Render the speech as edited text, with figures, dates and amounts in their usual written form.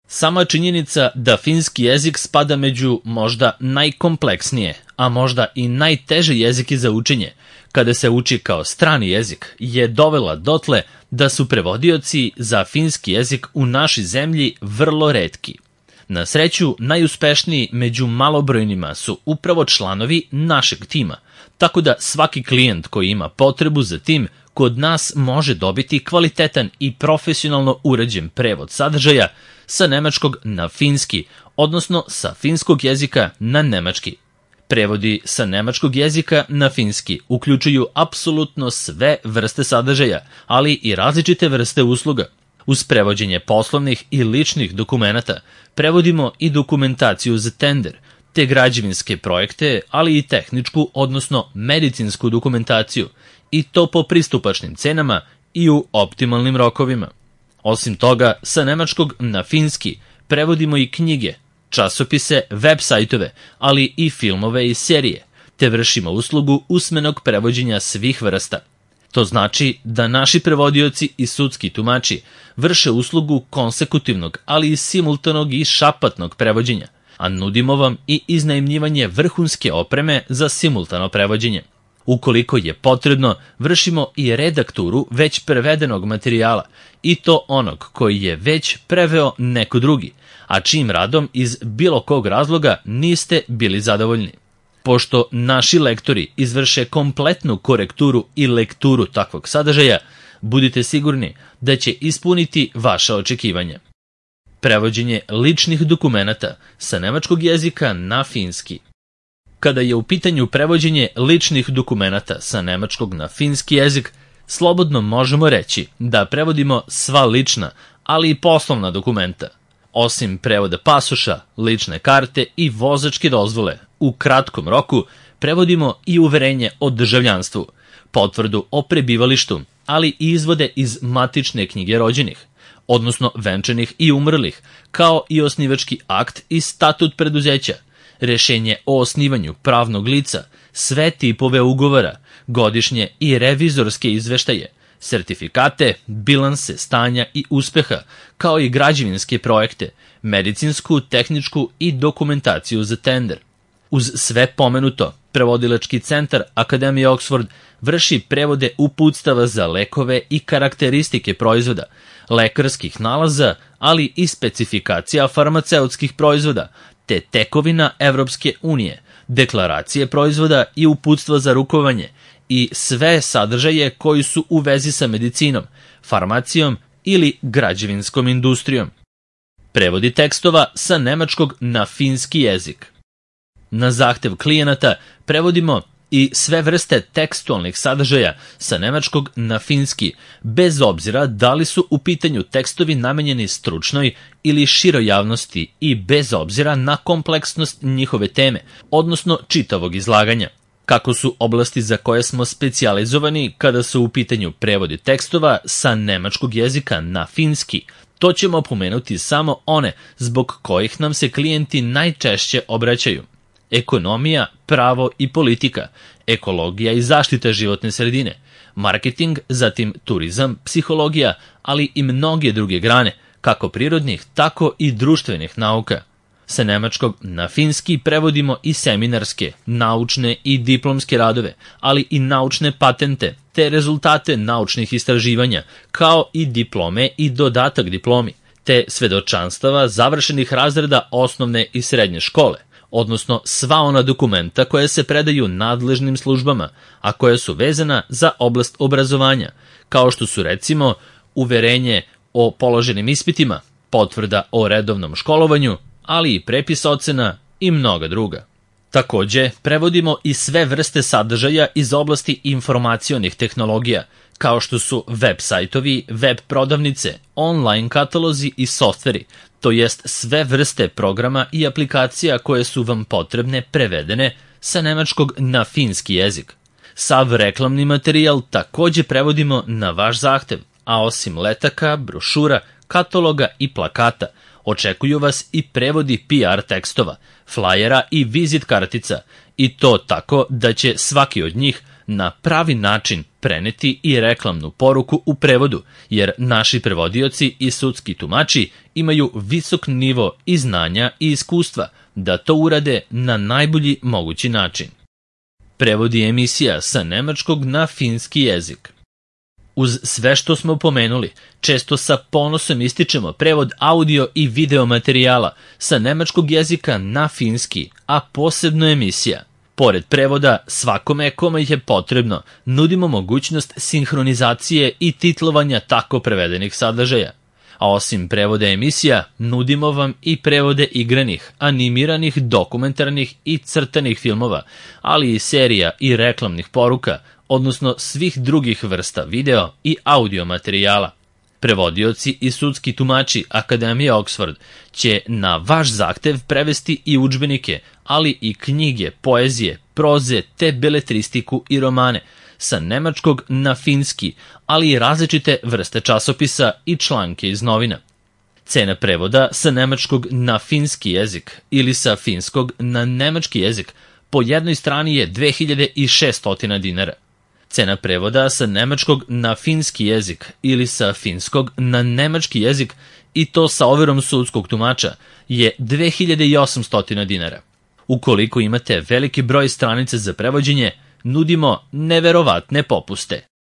Sama činjenica da finski jezik spada među možda najkompleksnije, a možda i najteže jezike za učenje, kada se uči kao strani jezik, je dovela dotle da su prevodioci za finski jezik u našoj zemlji vrlo retki. Na sreću, najuspešniji među malobrojnima su upravo članovi našeg tima, tako da svaki klijent koji ima potrebu za tim kod nas može dobiti kvalitetan i profesionalno urađen prevod sadržaja sa nemačkog na finski, odnosno sa finskog jezika na nemački. Prevodi sa nemačkog jezika na finski uključuju apsolutno sve vrste sadržaja, ali i različite vrste usluga. Uz prevođenje poslovnih i ličnih dokumenata prevodimo i dokumentaciju za tender, te građevinske projekte, ali i tehničku, odnosno medicinsku dokumentaciju, i to po pristupačnim cenama i u optimalnim rokovima. Osim toga, sa nemačkog na finski prevodimo i knjige, časopise, web sajtove, ali i filmove i serije, te vršimo uslugu usmenog prevođenja svih vrsta. To znači da naši prevodioci i sudski tumači vrše uslugu konsekutivnog, ali i simultanog i šapatnog prevođenja, a nudimo vam i iznajmljivanje vrhunske opreme za simultano prevođenje. Ukoliko je potrebno, vršimo i redakturu već prevedenog materijala, i to onog koji je već preveo neko drugi, a čijim radom iz bilo kog razloga niste bili zadovoljni. Pošto naši lektori izvrše kompletnu korekturu i lekturu takvog sadržaja, budite sigurni da će ispuniti vaša očekivanja. Prevođenje ličnih dokumenata sa nemačkog jezika na finski. Kada je u pitanju prevođenje ličnih dokumenata sa nemačkog na finski jezik, slobodno možemo reći da prevodimo sva lična, ali i poslovna dokumenta. Osim prevoda pasoša, lične karte i vozačke dozvole, u kratkom roku prevodimo i uverenje o državljanstvu, potvrdu o prebivalištu, ali i izvode iz matične knjige rođenih, odnosno venčanih i umrlih, kao i osnivački akt i statut preduzeća, rešenje o osnivanju pravnog lica, sve tipove ugovora, godišnje i revizorske izveštaje, sertifikate, bilanse stanja i uspeha, kao i građevinske projekte, medicinsku, tehničku i dokumentaciju za tender. Uz sve pomenuto, prevodilački centar Akademije Oxford vrši prevode uputstava za lekove i karakteristike proizvoda, lekarskih nalaza, ali i specifikacija farmaceutskih proizvoda, te tekovina Evropske unije, deklaracije proizvoda i uputstva za rukovanje i sve sadržaje koji su u vezi sa medicinom, farmacijom ili građevinskom industrijom. Prevodi tekstova sa nemačkog na finski jezik. Na zahtev klijenata prevodimo i sve vrste tekstualnih sadržaja sa nemačkog na finski, bez obzira da li su u pitanju tekstovi namenjeni stručnoj ili široj javnosti i bez obzira na kompleksnost njihove teme, odnosno čitavog izlaganja. Kako su oblasti za koje smo specijalizovani kada su u pitanju prevodi tekstova sa nemačkog jezika na finski, to ćemo pomenuti samo one zbog kojih nam se klijenti najčešće obraćaju. Ekonomija, pravo i politika, ekologija i zaštita životne sredine, marketing, zatim turizam, psihologija, ali i mnoge druge grane, kako prirodnih, tako i društvenih nauka. Sa nemačkog na finski prevodimo i seminarske, naučne i diplomske radove, ali i naučne patente, te rezultate naučnih istraživanja, kao i diplome i dodatak diplomi, te svedočanstava završenih razreda osnovne i srednje škole, odnosno sva ona dokumenta koja se predaju nadležnim službama, a koja su vezana za oblast obrazovanja, kao što su recimo uverenje o položenim ispitima, potvrda o redovnom školovanju, ali i prepis ocena i mnoga druga. Takođe, prevodimo i sve vrste sadržaja iz oblasti informacionih tehnologija, kao što su web sajtovi, web prodavnice, online katalozi i softveri, to jest sve vrste programa i aplikacija koje su vam potrebne prevedene sa nemačkog na finski jezik. Sav reklamni materijal takođe prevodimo na vaš zahtev, a osim letaka, brošura, kataloga i plakata, očekuju vas i prevodi PR tekstova, flajera i vizit kartica, i to tako da će svaki od njih na pravi način preneti i reklamnu poruku u prevodu, jer naši prevodioci i sudski tumači imaju visok nivo i znanja i iskustva da to urade na najbolji mogući način. Prevodi emisija sa nemačkog na finski jezik. Uz sve što smo pomenuli, često sa ponosom ističemo prevod audio i video materijala sa nemačkog jezika na finski, a posebno emisija. Pored prevoda, svakome kome je potrebno, nudimo mogućnost sinhronizacije i titlovanja tako prevedenih sadržaja. A osim prevoda emisija, nudimo vam i prevode igranih, animiranih, dokumentarnih i crtanih filmova, ali i serija i reklamnih poruka, odnosno svih drugih vrsta video i audio materijala. Prevodioci i sudski tumači Akademije Oxford će na vaš zahtev prevesti i udžbenike, ali i knjige, poezije, proze te beletristiku i romane sa nemačkog na finski, ali i različite vrste časopisa i članke iz novina. Cena prevoda sa nemačkog na finski jezik ili sa finskog na nemački jezik po jednoj strani je 2600 dinara. Cena prevoda sa nemačkog na finski jezik ili sa finskog na nemački jezik i to sa overom sudskog tumača je 2800 dinara. Ukoliko imate veliki broj stranica za prevođenje, nudimo neverovatne popuste.